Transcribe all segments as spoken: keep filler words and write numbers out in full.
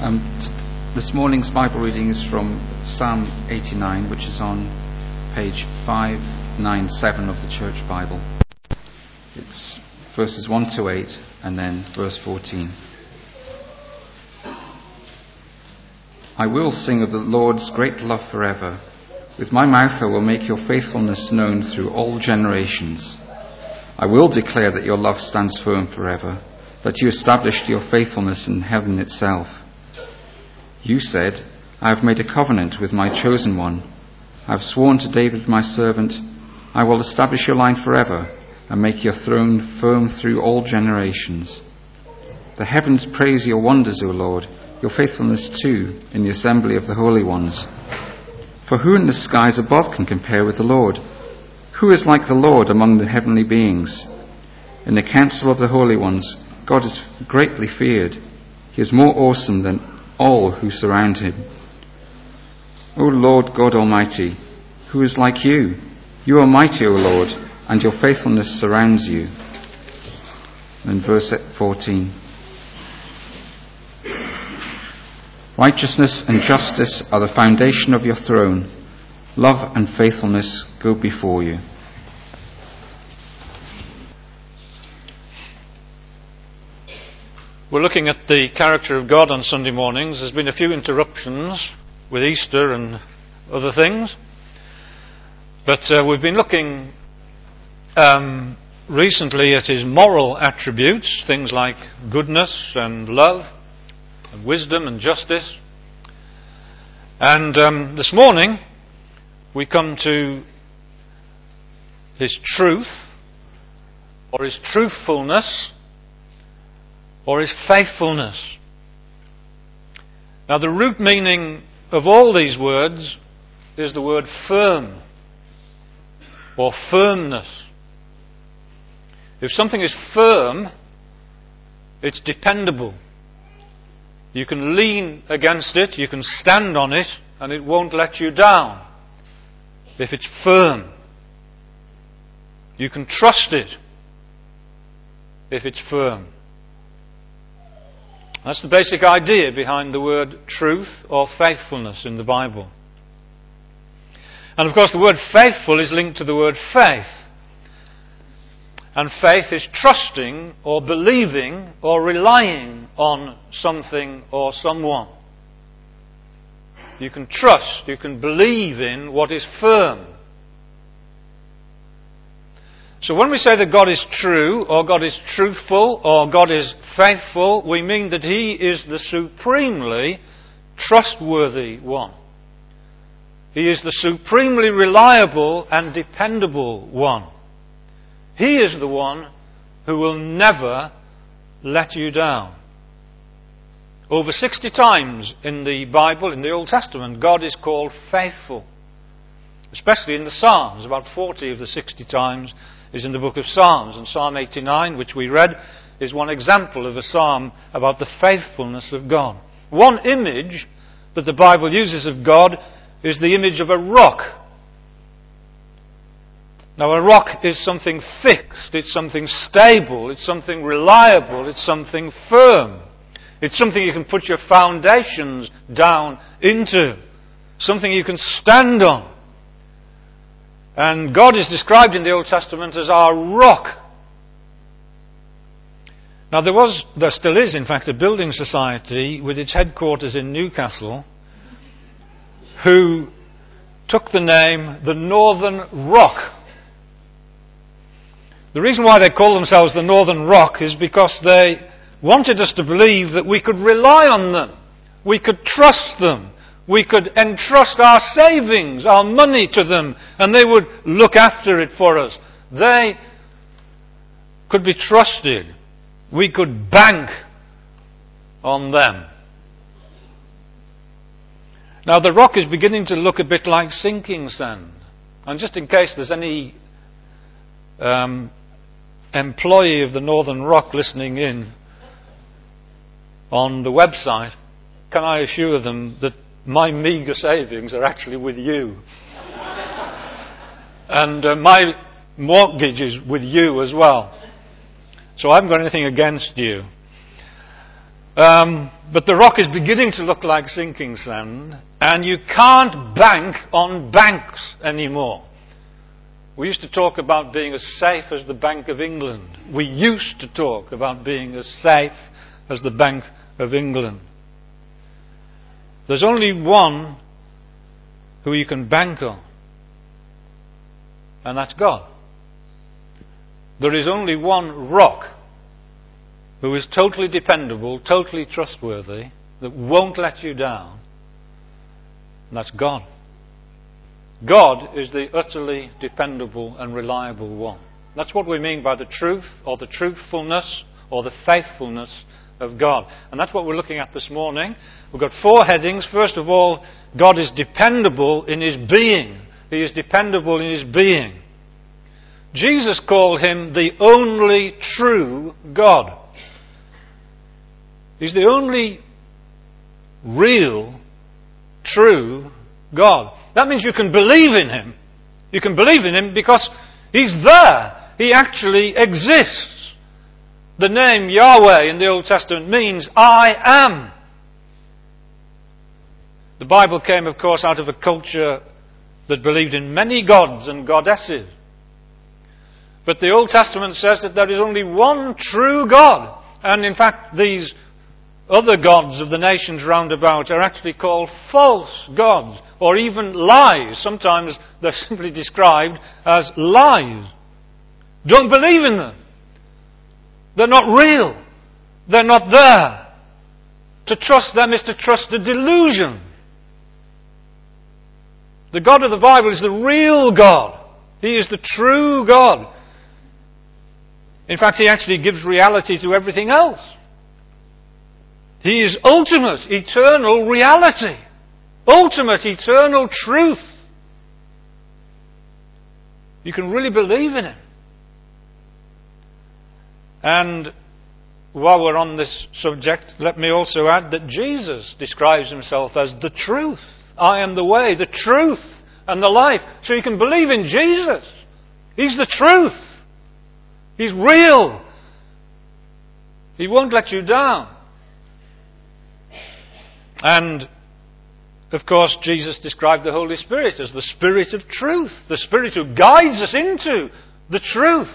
Um, this morning's Bible reading is from Psalm eighty-nine, which is on page five ninety-seven of the Church Bible. It's verses one to eight and then verse fourteen. I will sing of the Lord's great love forever. With my mouth I will make your faithfulness known through all generations. I will declare that your love stands firm forever, that you established your faithfulness in heaven itself. You said, I have made a covenant with my chosen one. I have sworn to David my servant, I will establish your line forever and make your throne firm through all generations. The heavens praise your wonders, O Lord, your faithfulness too in the assembly of the holy ones. For who in the skies above can compare with the Lord? Who is like the Lord among the heavenly beings? In the council of the holy ones, God is greatly feared. He is more awesome than all who surround him. O Lord God Almighty, who is like you? You are mighty, O Lord, and your faithfulness surrounds you. And verse fourteen. Righteousness and justice are the foundation of your throne. Love and faithfulness go before you. We're looking at the character of God on Sunday mornings. There's been a few interruptions with Easter and other things. But uh, we've been looking um, recently at his moral attributes, things like goodness and love and wisdom and justice. And um, this morning we come to his truth, or his truthfulness, or his faithfulness. Now, the root meaning of all these words is the word firm or firmness. If something is firm, it's dependable. You can lean against it, you can stand on it, and it won't let you down. If it's firm, you can trust it if it's firm. That's the basic idea behind the word truth or faithfulness in the Bible. And of course the word faithful is linked to the word faith. And faith is trusting or believing or relying on something or someone. You can trust, you can believe in what is firm. So when we say that God is true, or God is truthful, or God is faithful, we mean that He is the supremely trustworthy one. He is the supremely reliable and dependable one. He is the one who will never let you down. Over sixty times in the Bible, in the Old Testament, God is called faithful. Especially in the Psalms, about forty of the sixty times is in the book of Psalms. And Psalm eighty-nine, which we read, is one example of a psalm about the faithfulness of God. One image that the Bible uses of God is the image of a rock. Now, a rock is something fixed, it's something stable, it's something reliable, it's something firm. It's something you can put your foundations down into, something you can stand on. And God is described in the Old Testament as our rock. Now there was, there still is in fact, a building society with its headquarters in Newcastle who took the name the Northern Rock. The reason why they call themselves the Northern Rock is because they wanted us to believe that we could rely on them, we could trust them, we could entrust our savings, our money to them, and they would look after it for us. They could be trusted. We could bank on them. Now the rock is beginning to look a bit like sinking sand. And just in case there's any um, employee of the Northern Rock listening in on the website, can I assure them that my meagre savings are actually with you. And uh, my mortgage is with you as well. So I haven't got anything against you. Um, but the rock is beginning to look like sinking sand, and you can't bank on banks anymore. We used to talk about being as safe as the Bank of England. We used to talk about being as safe as the Bank of England. There's only one who you can bank on, and that's God. There is only one rock who is totally dependable, totally trustworthy, that won't let you down, and that's God. God is the utterly dependable and reliable one. That's what we mean by the truth, or the truthfulness, or the faithfulness of God. And that's what we're looking at this morning. We've got four headings. First of all, God is dependable in His being. He is dependable in His being. Jesus called Him the only true God. He's the only real, true God. That means you can believe in Him. You can believe in Him because He's there. He actually exists. The name Yahweh in the Old Testament means I am. The Bible came, of course, out of a culture that believed in many gods and goddesses. But the Old Testament says that there is only one true God. And in fact, these other gods of the nations round about are actually called false gods, or even lies. Sometimes they're simply described as lies. Don't believe in them. They're not real. They're not there. To trust them is to trust a delusion. The God of the Bible is the real God. He is the true God. In fact, He actually gives reality to everything else. He is ultimate, eternal reality. Ultimate, eternal truth. You can really believe in Him. And while we're on this subject, let me also add that Jesus describes Himself as the truth. I am the way, the truth, and the life. So you can believe in Jesus. He's the truth. He's real. He won't let you down. And, of course, Jesus described the Holy Spirit as the Spirit of truth, the Spirit who guides us into the truth.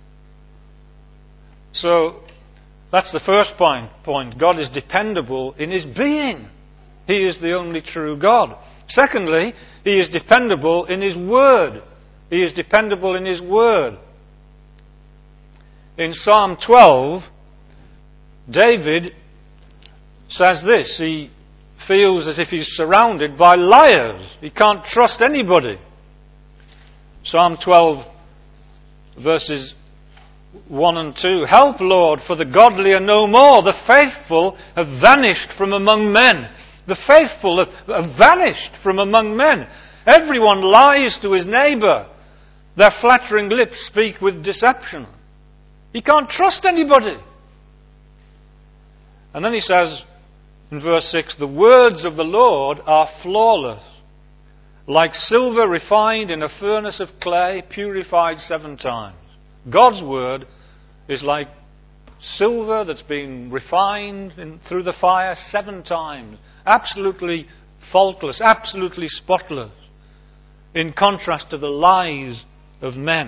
So, that's the first point. point. God is dependable in His being. He is the only true God. Secondly, He is dependable in His Word. He is dependable in His Word. In Psalm twelve, David says this. He feels as if he's surrounded by liars. He can't trust anybody. Psalm twelve, verses one and two. Help, Lord, for the godly are no more. The faithful have vanished from among men. The faithful have, have vanished from among men. Everyone lies to his neighbour. Their flattering lips speak with deception. He can't trust anybody. And then he says in verse six, the words of the Lord are flawless, like silver refined in a furnace of clay, purified seven times. God's word is like silver that's been refined in, through the fire seven times. Absolutely faultless, absolutely spotless, in contrast to the lies of men.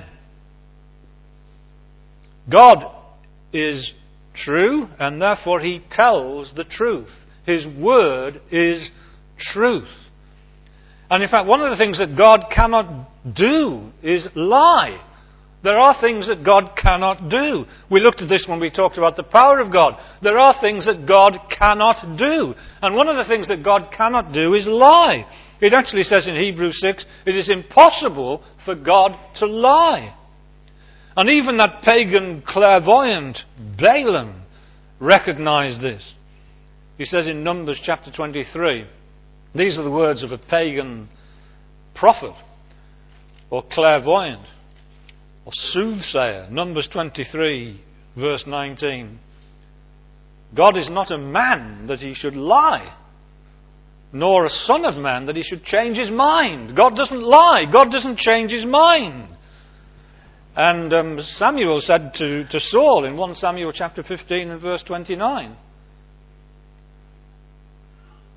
God is true, and therefore He tells the truth. His word is truth. And in fact, one of the things that God cannot do is lie. There are things that God cannot do. We looked at this when we talked about the power of God. There are things that God cannot do. And one of the things that God cannot do is lie. It actually says in Hebrews six, it is impossible for God to lie. And even that pagan clairvoyant Balaam recognized this. He says in Numbers chapter twenty-three, these are the words of a pagan prophet or clairvoyant or soothsayer. Numbers twenty-three, verse nineteen. God is not a man that He should lie, nor a son of man that He should change His mind. God doesn't lie. God doesn't change His mind. And um, Samuel said to, to Saul in First Samuel chapter fifteen and verse twenty-nine,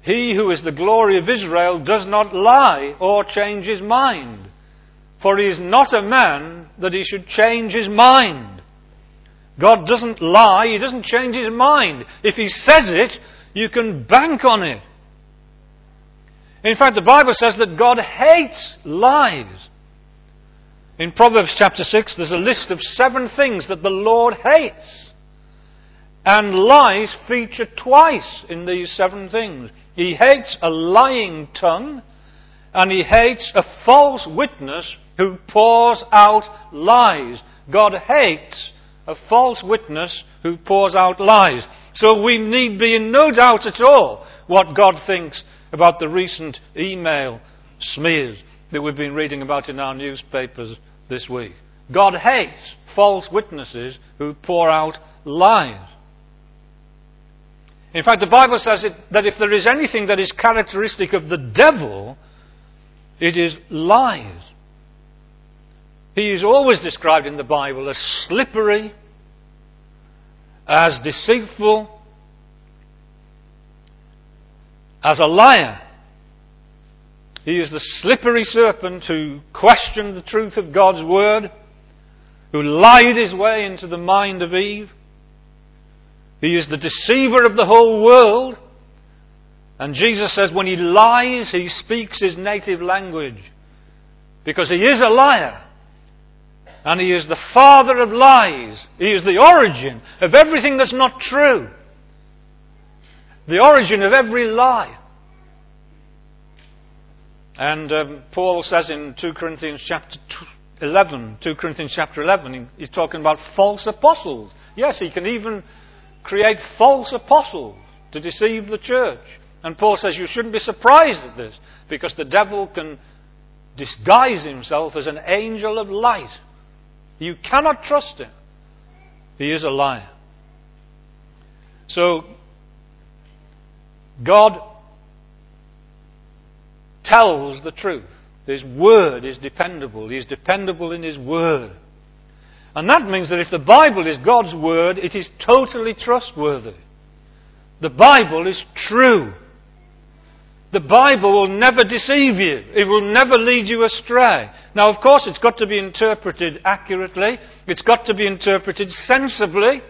he who is the glory of Israel does not lie or change his mind. For he is not a man that he should change his mind. God doesn't lie, he doesn't change his mind. If he says it, you can bank on it. In fact, the Bible says that God hates lies. In Proverbs chapter six, there's a list of seven things that the Lord hates. And lies feature twice in these seven things. He hates a lying tongue, and he hates a false witness who pours out lies. God hates a false witness who pours out lies. So we need be in no doubt at all what God thinks about the recent email smears that we've been reading about in our newspapers this week. God hates false witnesses who pour out lies. In fact, the Bible says it, that if there is anything that is characteristic of the devil, it is lies. He is always described in the Bible as slippery, as deceitful, as a liar. He is the slippery serpent who questioned the truth of God's word, who lied his way into the mind of Eve. He is the deceiver of the whole world. And Jesus says when he lies, he speaks his native language. Because he is a liar. And he is the father of lies. He is the origin of everything that's not true. The origin of every lie. And um, Paul says in two Corinthians chapter eleven, two Corinthians chapter eleven, he's talking about false apostles. Yes, he can even create false apostles to deceive the church. And Paul says you shouldn't be surprised at this, because the devil can disguise himself as an angel of light. You cannot trust him. He is a liar. So, God tells the truth. His word is dependable. He is dependable in his word. And that means that if the Bible is God's word, it is totally trustworthy. The Bible is true. The Bible will never deceive you. It will never lead you astray. Now, of course, it's got to be interpreted accurately. It's got to be interpreted sensibly.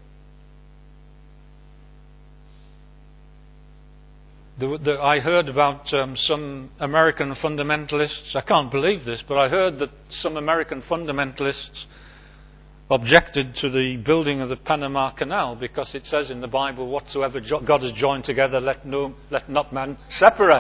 The, the, I heard about um, some American fundamentalists. I can't believe this, but I heard that some American fundamentalists objected to the building of the Panama Canal because it says in the Bible, whatsoever God has joined together, let no, let not man separate.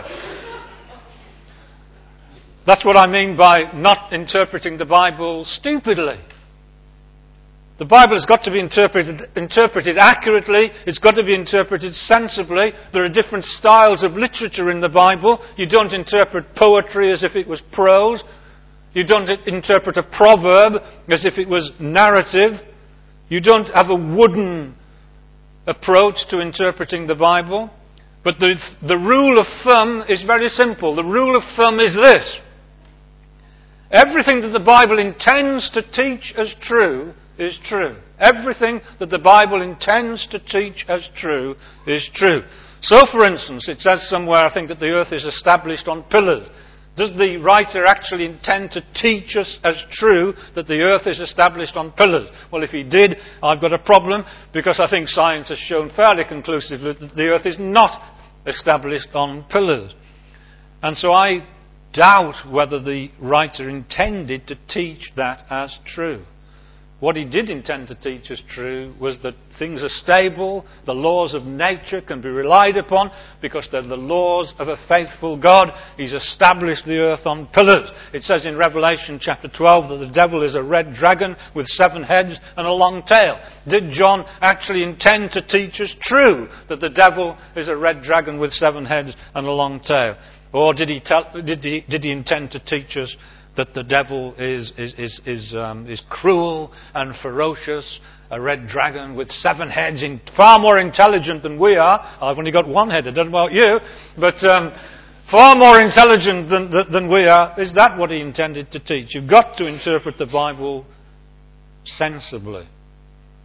That's what I mean by not interpreting the Bible stupidly. The Bible has got to be interpreted, interpreted accurately. It's got to be interpreted sensibly. There are different styles of literature in the Bible. You don't interpret poetry as if it was prose. You don't interpret a proverb as if it was narrative. You don't have a wooden approach to interpreting the Bible. But the, the rule of thumb is very simple. The rule of thumb is this. Everything that the Bible intends to teach as true is true. Everything that the Bible intends to teach as true is true. So, for instance, it says somewhere, I think, that the earth is established on pillars. Does the writer actually intend to teach us as true that the earth is established on pillars? Well, if he did, I've got a problem, because I think science has shown fairly conclusively that the earth is not established on pillars. And so I doubt whether the writer intended to teach that as true. What he did intend to teach as true was that things are stable, the laws of nature can be relied upon because they're the laws of a faithful God. He's established the earth on pillars. It says in Revelation chapter twelve that the devil is a red dragon with seven heads and a long tail. Did John actually intend to teach as true that the devil is a red dragon with seven heads and a long tail? Or did he, tell, did he, did he intend to teach us that the devil is is is is, um, is cruel and ferocious, a red dragon with seven heads, in, far more intelligent than we are? I've only got one head, I don't know about you, but um, far more intelligent than, than we are. Is that what he intended to teach? You've got to interpret the Bible sensibly.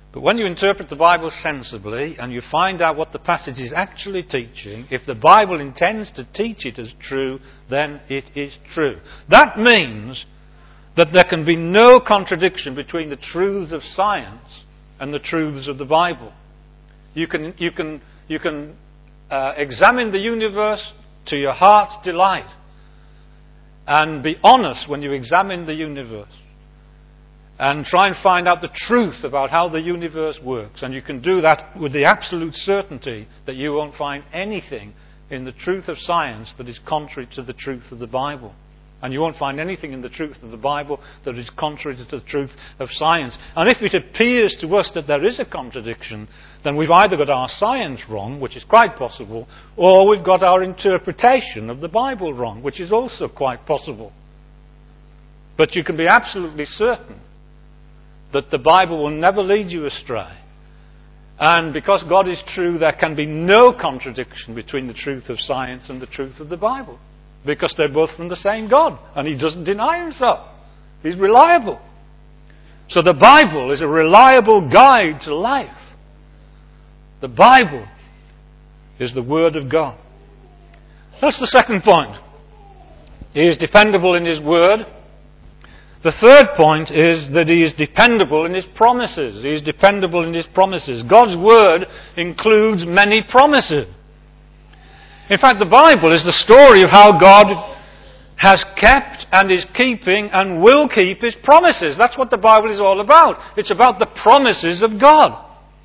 But when you interpret the Bible sensibly and you find out what the passage is actually teaching, if the Bible intends to teach it as true, then it is true. That means that there can be no contradiction between the truths of science and the truths of the Bible. You can, you can, you can uh, examine the universe to your heart's delight and be honest when you examine the universe and try and find out the truth about how the universe works. And you can do that with the absolute certainty that you won't find anything in the truth of science that is contrary to the truth of the Bible. And you won't find anything in the truth of the Bible that is contrary to the truth of science. And if it appears to us that there is a contradiction, then we've either got our science wrong, which is quite possible, or we've got our interpretation of the Bible wrong, which is also quite possible. But you can be absolutely certain that the Bible will never lead you astray. And because God is true, there can be no contradiction between the truth of science and the truth of the Bible. Because they're both from the same God. And He doesn't deny Himself. He's reliable. So the Bible is a reliable guide to life. The Bible is the Word of God. That's the second point. He is dependable in His Word. The third point is that He is dependable in His promises. He is dependable in His promises. God's Word includes many promises. In fact, the Bible is the story of how God has kept and is keeping and will keep His promises. That's what the Bible is all about. It's about the promises of God.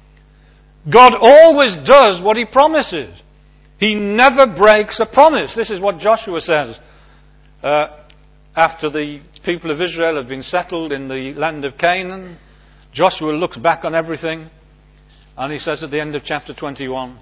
God always does what He promises. He never breaks a promise. This is what Joshua says uh, after the people of Israel have been settled in the land of Canaan. Joshua looks back on everything and he says at the end of chapter twenty-one,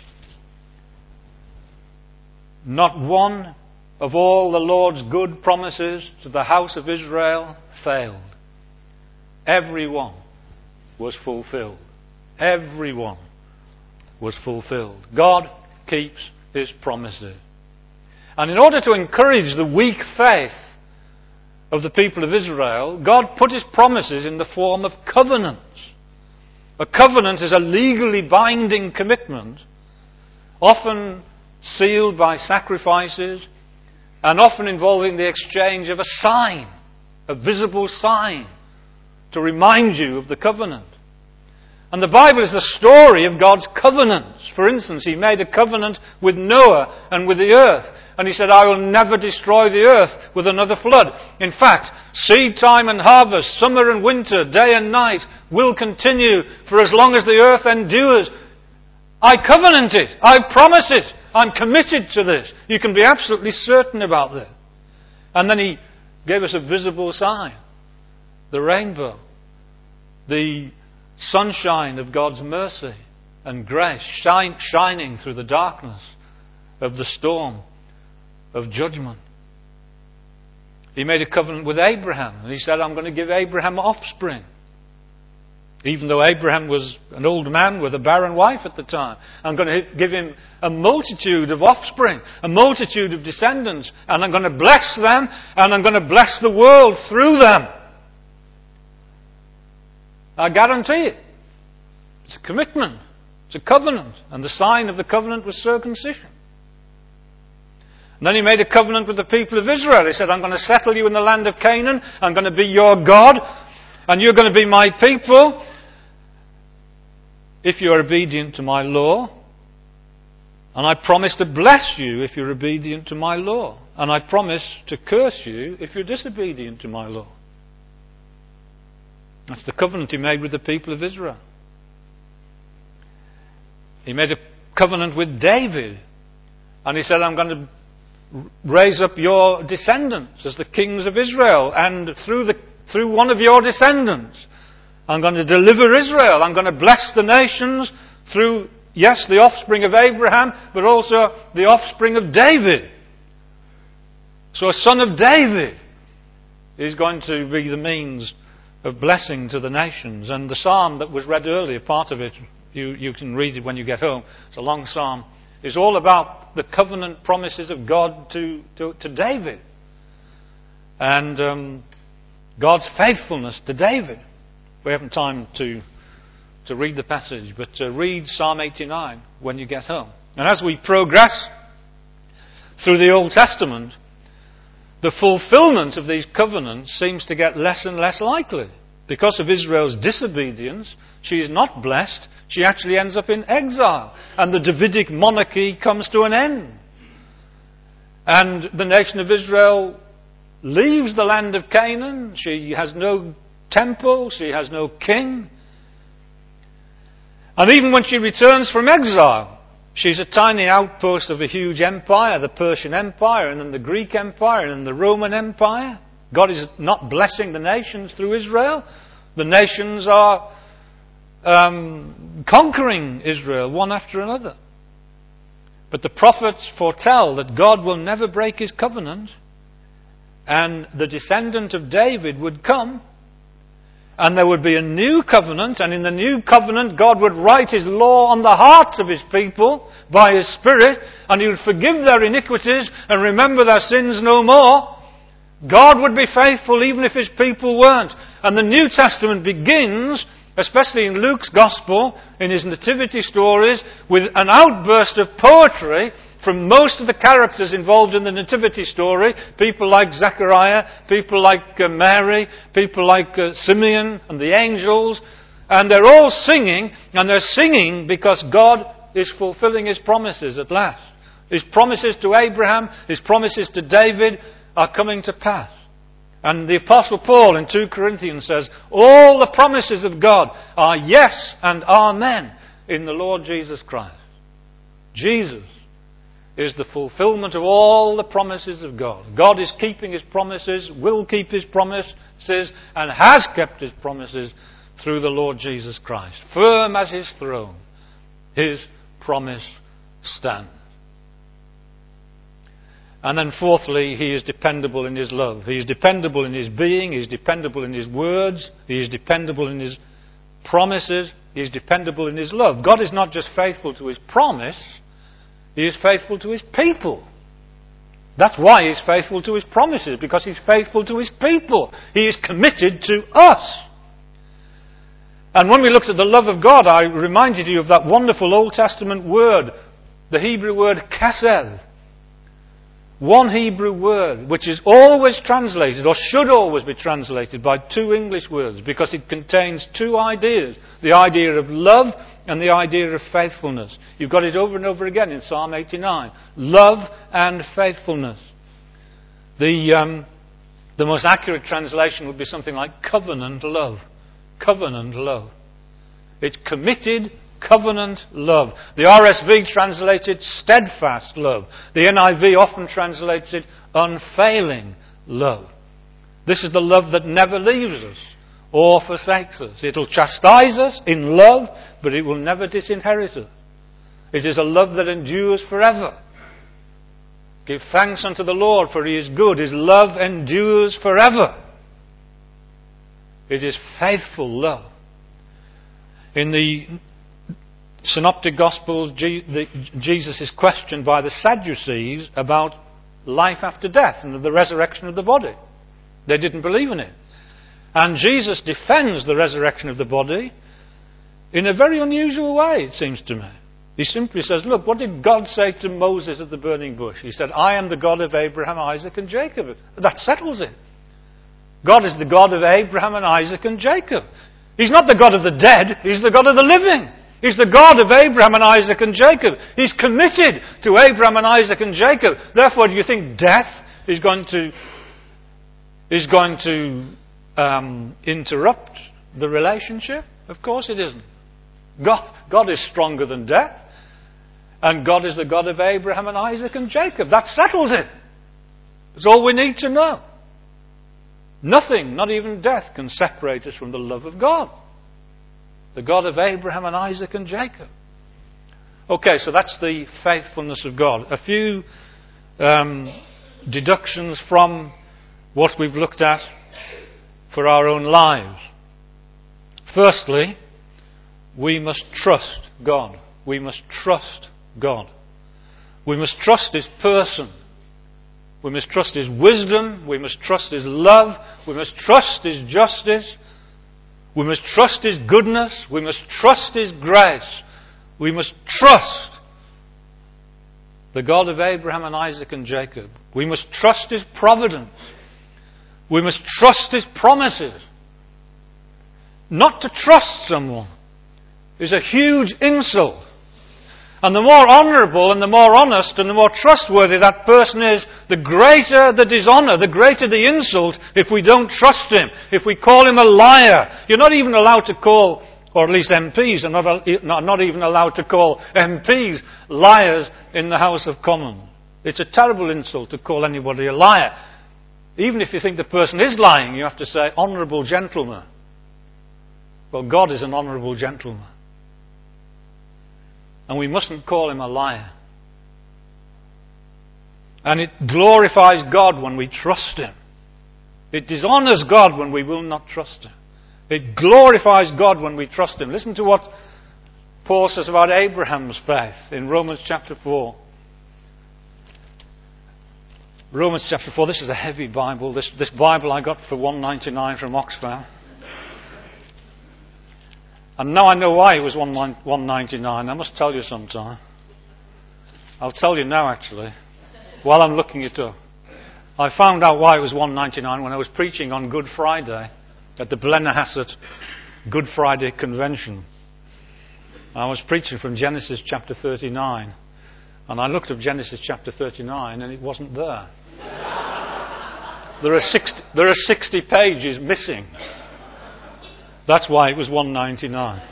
not one of all the Lord's good promises to the house of Israel failed. Every one was fulfilled. Every one was fulfilled. God keeps His promises. And in order to encourage the weak faith of the people of Israel, God put His promises in the form of covenants. A covenant is a legally binding commitment, often sealed by sacrifices, and often involving the exchange of a sign, a visible sign, to remind you of the covenant. And the Bible is the story of God's covenants. For instance, He made a covenant with Noah and with the earth. And He said, I will never destroy the earth with another flood. In fact, seed time and harvest, summer and winter, day and night will continue for as long as the earth endures. I covenant it. I promise it. I'm committed to this. You can be absolutely certain about this. And then He gave us a visible sign. The rainbow. The sunshine of God's mercy and grace shine, shining through the darkness of the storm of judgment. He made a covenant with Abraham and He said, I'm going to give Abraham offspring. Even though Abraham was an old man with a barren wife at the time, I'm going to give him a multitude of offspring, a multitude of descendants, and I'm going to bless them, and I'm going to bless the world through them. I guarantee it. It's a commitment. It's a covenant. And the sign of the covenant was circumcision. And then He made a covenant with the people of Israel. He said, I'm going to settle you in the land of Canaan. I'm going to be your God. And you're going to be my people if you are obedient to my law. And I promise to bless you if you're obedient to my law. And I promise to curse you if you're disobedient to my law. That's the covenant He made with the people of Israel. He made a covenant with David. And He said, I'm going to raise up your descendants as the kings of Israel. And through the through one of your descendants, I'm going to deliver Israel. I'm going to bless the nations through, yes, the offspring of Abraham, but also the offspring of David. So a son of David is going to be the means of blessing to the nations. And the psalm that was read earlier, part of it, you, you can read it when you get home. It's a long psalm. It's all about the covenant promises of God to, to, to David. And um, God's faithfulness to David. We haven't time to to read the passage, but uh, read Psalm eighty-nine when you get home. And as we progress through the Old Testament, the fulfillment of these covenants seems to get less and less likely. Because of Israel's disobedience, she is not blessed. She actually ends up in exile. And the Davidic monarchy comes to an end. And the nation of Israel leaves the land of Canaan. She has no temple. She has no king. And even when she returns from exile, she's a tiny outpost of a huge empire, the Persian Empire, and then the Greek Empire, and then the Roman Empire. God is not blessing the nations through Israel. The nations are um, conquering Israel one after another. But the prophets foretell that God will never break his covenant, and the descendant of David would come, and there would be a new covenant, and in the new covenant God would write his law on the hearts of his people by his Spirit, and he would forgive their iniquities and remember their sins no more. God would be faithful even if his people weren't. And the New Testament begins, especially in Luke's Gospel, in his nativity stories, with an outburst of poetry from most of the characters involved in the nativity story. People like Zechariah, people like uh, Mary, people like uh, Simeon and the angels. And they're all singing, and they're singing because God is fulfilling his promises at last. His promises to Abraham, his promises to David are coming to pass. And the Apostle Paul in Second Corinthians says, all the promises of God are yes and amen in the Lord Jesus Christ. Jesus is the fulfillment of all the promises of God. God is keeping his promises, will keep his promises, and has kept his promises through the Lord Jesus Christ. Firm as his throne, his promise stands. And then fourthly, he is dependable in his love. He is dependable in his being, he is dependable in his words, he is dependable in his promises, he is dependable in his love. God is not just faithful to his promise, he is faithful to his people. That's why he is faithful to his promises, because he's faithful to his people. He is committed to us. And when we looked at the love of God, I reminded you of that wonderful Old Testament word, the Hebrew word chesed. One Hebrew word, which is always translated, or should always be translated, by two English words, because it contains two ideas. The idea of love and the idea of faithfulness. You've got it over and over again in Psalm eighty-nine. Love and faithfulness. The, um, the most accurate translation would be something like covenant love. Covenant love. It's committed covenant love. The R S V translates it steadfast love. The N I V often translates it unfailing love. This is the love that never leaves us or forsakes us. It'll chastise us in love, but it will never disinherit us. It is a love that endures forever. Give thanks unto the Lord, for he is good. His love endures forever. It is faithful love. In the Synoptic Gospels, Jesus is questioned by the Sadducees about life after death and the resurrection of the body. They didn't believe in it. And Jesus defends the resurrection of the body in a very unusual way, it seems to me. He simply says, look, what did God say to Moses at the burning bush? He said, I am the God of Abraham, Isaac and Jacob. That settles it. God is the God of Abraham and Isaac and Jacob. He's not the God of the dead, he's the God of the living. He's the God of Abraham and Isaac and Jacob. He's committed to Abraham and Isaac and Jacob. Therefore, do you think death is going to is going to um, interrupt the relationship? Of course it isn't. God, God is stronger than death. And God is the God of Abraham and Isaac and Jacob. That settles it. That's all we need to know. Nothing, not even death, can separate us from the love of God. The God of Abraham and Isaac and Jacob. Okay, so that's the faithfulness of God. A few um, deductions from what we've looked at for our own lives. Firstly, we must trust God. We must trust God. We must trust his person. We must trust his wisdom. We must trust his love. We must trust his justice. We must trust His goodness. We must trust His grace. We must trust the God of Abraham and Isaac and Jacob. We must trust His providence. We must trust His promises. Not to trust someone is a huge insult. And the more honourable and the more honest and the more trustworthy that person is, the greater the dishonour, the greater the insult if we don't trust him, if we call him a liar. You're not even allowed to call, or at least M Ps are not, not even allowed to call M Ps liars in the House of Commons. It's a terrible insult to call anybody a liar. Even if you think the person is lying, you have to say, honourable gentleman. Well, God is an honourable gentleman. And we mustn't call him a liar. And it glorifies God when we trust him. It dishonours God when we will not trust him. It glorifies God when we trust him. Listen to what Paul says about Abraham's faith in Romans chapter four. Romans chapter four, this is a heavy Bible. This, this Bible I got for one pound ninety-nine from Oxfam. And now I know why it was one pound ninety-nine. I must tell you sometime. I'll tell you now, actually, while I'm looking it up. I found out why it was one pound ninety-nine when I was preaching on Good Friday at the Blennerhassett Good Friday Convention. I was preaching from Genesis chapter thirty-nine. And I looked up Genesis chapter thirty-nine and it wasn't there. There are sixty, there are sixty pages missing. That's why it was one pound ninety-nine.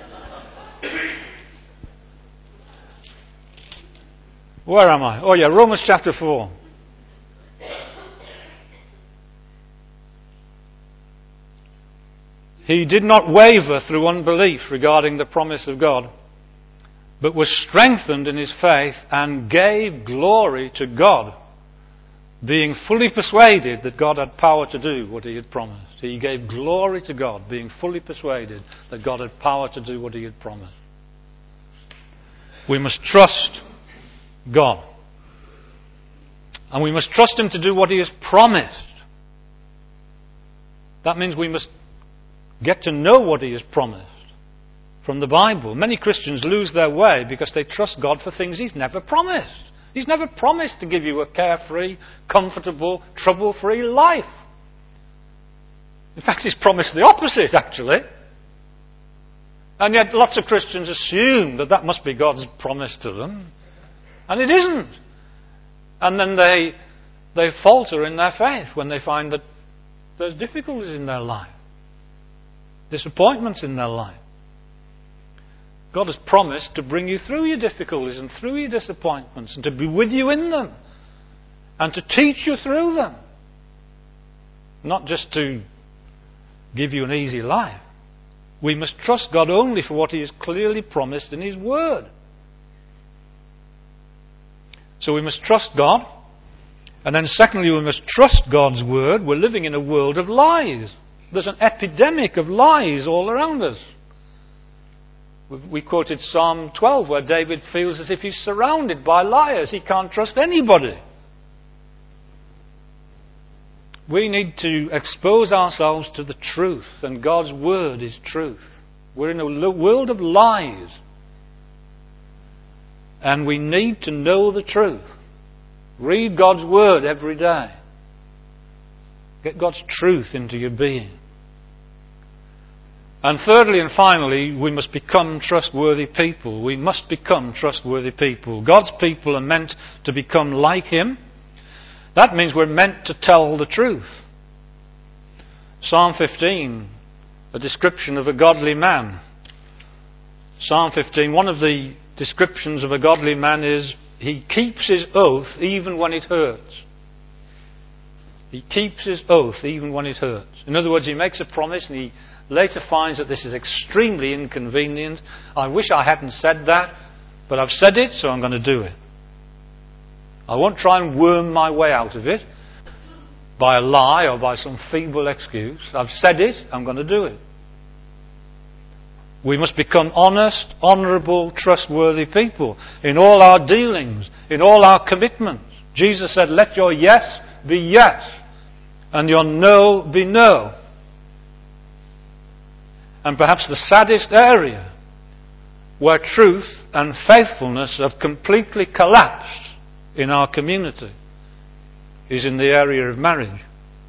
Where am I? Oh yeah, Romans chapter four. He did not waver through unbelief regarding the promise of God, but was strengthened in his faith and gave glory to God, being fully persuaded that God had power to do what he had promised. He gave glory to God, being fully persuaded that God had power to do what he had promised. We must trust God. And we must trust him to do what he has promised. That means we must get to know what he has promised from the Bible. Many Christians lose their way because they trust God for things he's never promised. He's never promised to give you a carefree, comfortable, trouble-free life. In fact, he's promised the opposite, actually. And yet lots of Christians assume that that must be God's promise to them. And it isn't. And then they, they falter in their faith when they find that there's difficulties in their life, disappointments in their life. God has promised to bring you through your difficulties and through your disappointments and to be with you in them and to teach you through them. Not just to give you an easy life. We must trust God only for what he has clearly promised in his word. So we must trust God. And then secondly, we must trust God's word. We're living in a world of lies. There's an epidemic of lies all around us. We quoted Psalm twelve where David feels as if he's surrounded by liars. He can't trust anybody. We need to expose ourselves to the truth, and God's word is truth. We're in a world of lies. And we need to know the truth. Read God's word every day. Get God's truth into your being. And thirdly and finally, we must become trustworthy people. We must become trustworthy people. God's people are meant to become like him. That means we're meant to tell the truth. Psalm fifteen, a description of a godly man. Psalm fifteen, one of the descriptions of a godly man is he keeps his oath even when it hurts. He keeps his oath even when it hurts. In other words, he makes a promise and he later finds that this is extremely inconvenient. I wish I hadn't said that, but I've said it, so I'm going to do it. I won't try and worm my way out of it by a lie or by some feeble excuse. I've said it, I'm going to do it. We must become honest, honourable, trustworthy people in all our dealings, in all our commitments. Jesus said, let your yes be yes, and your no be no. and perhaps the saddest area where truth and faithfulness have completely collapsed in our community is in the area of marriage.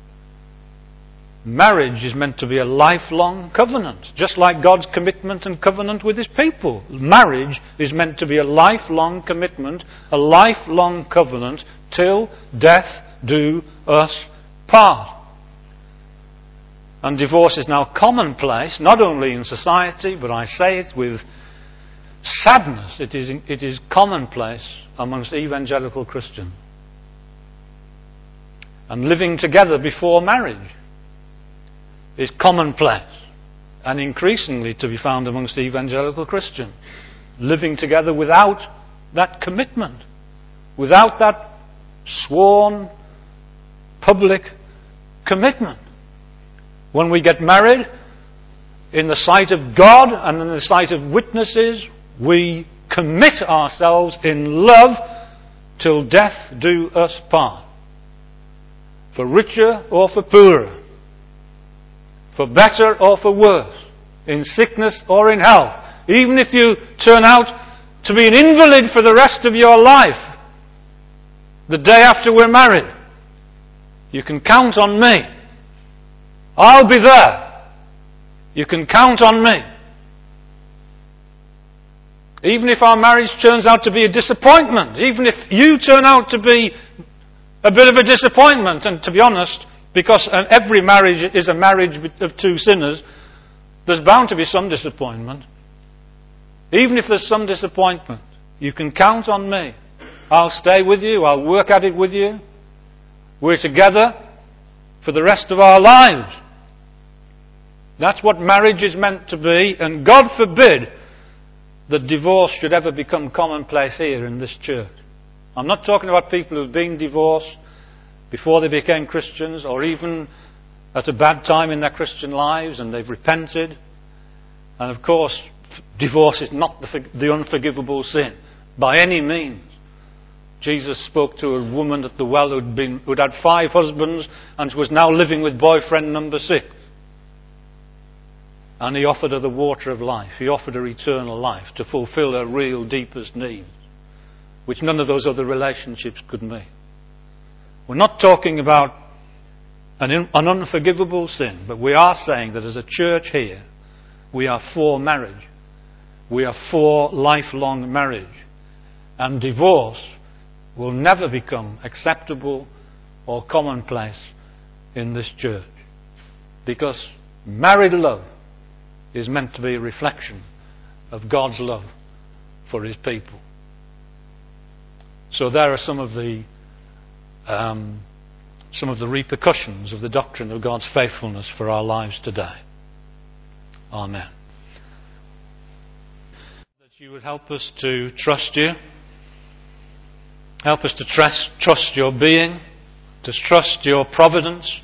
Marriage is meant to be a lifelong covenant, just like God's commitment and covenant with His people. Marriage is meant to be a lifelong commitment, a lifelong covenant, till death do us part. And divorce is now commonplace, not only in society, but I say it with sadness, it is, it is commonplace amongst evangelical Christians. And living together before marriage is commonplace and increasingly to be found amongst evangelical Christians. Living together without that commitment, without that sworn public commitment. When we get married, in the sight of God and in the sight of witnesses, we commit ourselves in love till death do us part. For richer or for poorer, for better or for worse, in sickness or in health. Even if you turn out to be an invalid for the rest of your life, the day after we're married, you can count on me. I'll be there. You can count on me. Even if our marriage turns out to be a disappointment, even if you turn out to be a bit of a disappointment, and to be honest, because every marriage is a marriage of two sinners, there's bound to be some disappointment. Even if there's some disappointment, you can count on me. I'll stay with you, I'll work at it with you. We're together for the rest of our lives. That's what marriage is meant to be, and God forbid that divorce should ever become commonplace here in this church. I'm not talking about people who've been divorced before they became Christians, or even at a bad time in their Christian lives and they've repented. And of course, divorce is not the, the unforgivable sin by any means. Jesus spoke to a woman at the well who'd, been, who'd had five husbands and was now living with boyfriend number six. And he offered her the water of life. He offered her eternal life to fulfill her real deepest needs, which none of those other relationships could meet. We're not talking about an, an unforgivable sin, but we are saying that as a church here, we are for marriage. We are for lifelong marriage. And divorce will never become acceptable or commonplace in this church. Because married love is meant to be a reflection of God's love for His people. So there are some of the um, some of the repercussions of the doctrine of God's faithfulness for our lives today. Amen. That you would help us to trust you, help us to trust, trust your being, to trust your providence,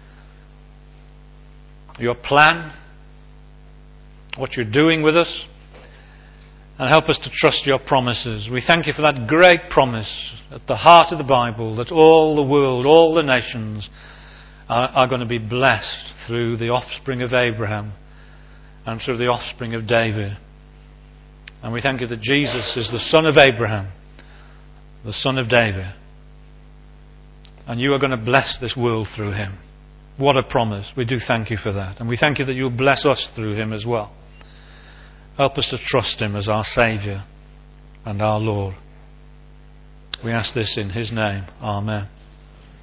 your plan, what you're doing with us, and help us to trust your promises. We thank you for that great promise at the heart of the Bible that all the world, all the nations are, are going to be blessed through the offspring of Abraham and through the offspring of David. And we thank you that Jesus is the son of Abraham, the son of David. And you are going to bless this world through him. What a promise. We do thank you for that. And we thank you that you'll bless us through him as well. Help us to trust him as our Saviour and our Lord. We ask this in his name. Amen.